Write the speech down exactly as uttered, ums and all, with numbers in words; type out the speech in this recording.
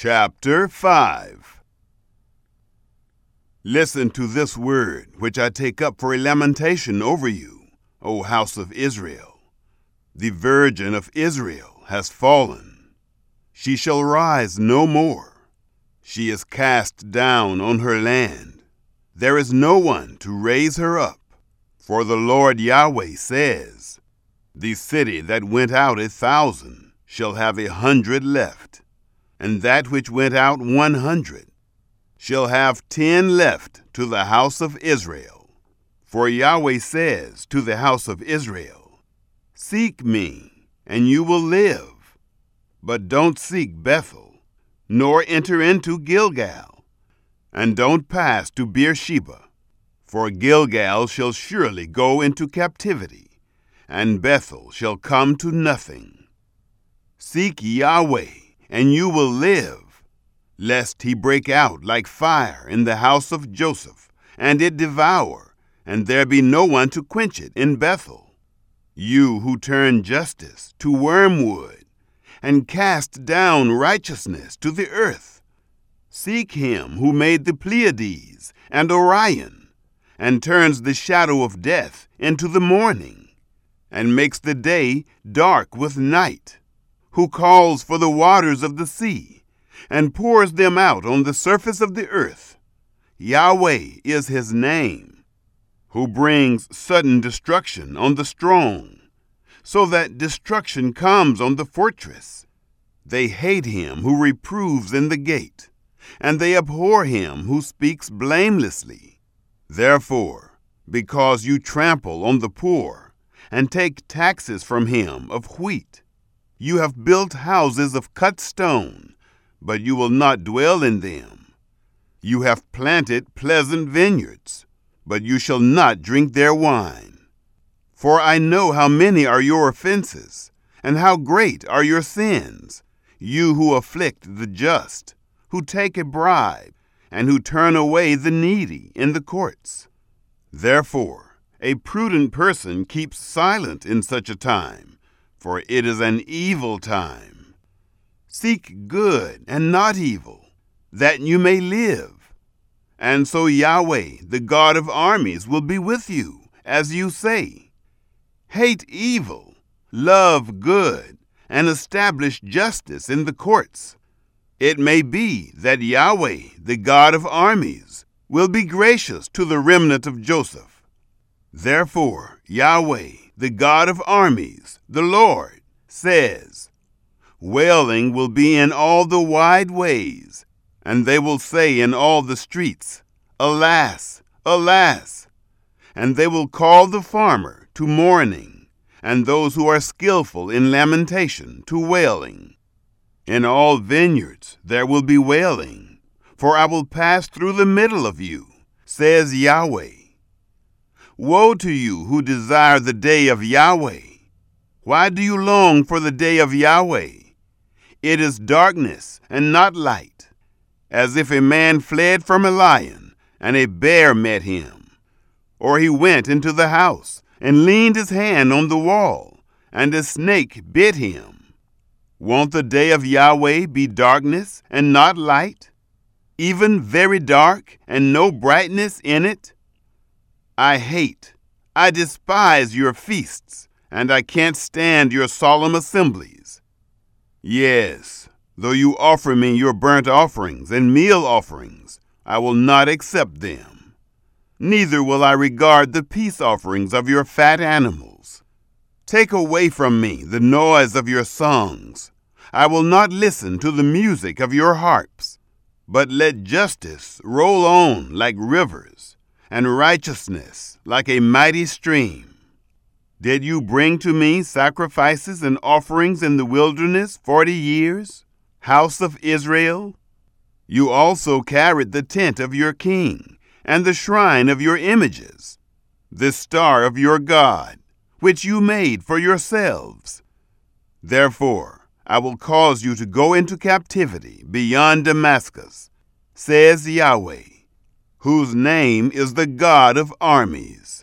Chapter five. Listen to this word, which I take up for a lamentation over you, O house of Israel. The Virgin of Israel has fallen. She shall rise no more. She is cast down on her land. There is no one to raise her up. For the Lord Yahweh says, The city that went out a thousand shall have a hundred left, and that which went out one hundred shall have ten left to the house of Israel. For Yahweh says to the house of Israel, Seek me, and you will live. But don't seek Bethel, nor enter into Gilgal, and don't pass to Beersheba. For Gilgal shall surely go into captivity, and Bethel shall come to nothing. Seek Yahweh, and you will live, lest he break out like fire in the house of Joseph, and it devour, and there be no one to quench it in Bethel. You who turn justice to wormwood, and cast down righteousness to the earth, seek him who made the Pleiades and Orion, and turns the shadow of death into the morning, and makes the day dark with night, who calls for the waters of the sea, and pours them out on the surface of the earth. Yahweh is his name, who brings sudden destruction on the strong, so that destruction comes on the fortress. They hate him who reproves in the gate, and they abhor him who speaks blamelessly. Therefore, because you trample on the poor, and take taxes from him of wheat, you have built houses of cut stone, but you will not dwell in them. You have planted pleasant vineyards, but you shall not drink their wine. For I know how many are your offenses, and how great are your sins, you who afflict the just, who take a bribe, and who turn away the needy in the courts. Therefore, a prudent person keeps silent in such a time, for it is an evil time. Seek good and not evil, that you may live. And so Yahweh, the God of armies, will be with you, as you say. Hate evil, love good, and establish justice in the courts. It may be that Yahweh, the God of armies, will be gracious to the remnant of Joseph. Therefore, Yahweh, the God of armies, the Lord, says, Wailing will be in all the wide ways, and they will say in all the streets, Alas, alas! And they will call the farmer to mourning, and those who are skillful in lamentation to wailing. In all vineyards there will be wailing, for I will pass through the middle of you, says Yahweh. Woe to you who desire the day of Yahweh! Why do you long for the day of Yahweh? It is darkness and not light, as if a man fled from a lion and a bear met him. Or he went into the house and leaned his hand on the wall, and a snake bit him. Won't the day of Yahweh be darkness and not light, even very dark and no brightness in it? I hate, I despise your feasts, and I can't stand your solemn assemblies. Yes, though you offer me your burnt offerings and meal offerings, I will not accept them. Neither will I regard the peace offerings of your fat animals. Take away from me the noise of your songs. I will not listen to the music of your harps, but let justice roll on like rivers, and righteousness like a mighty stream. Did you bring to me sacrifices and offerings in the wilderness forty years, house of Israel? You also carried the tent of your king, and the shrine of your images, the star of your God, which you made for yourselves. Therefore, I will cause you to go into captivity beyond Damascus, says Yahweh, whose name is the God of armies.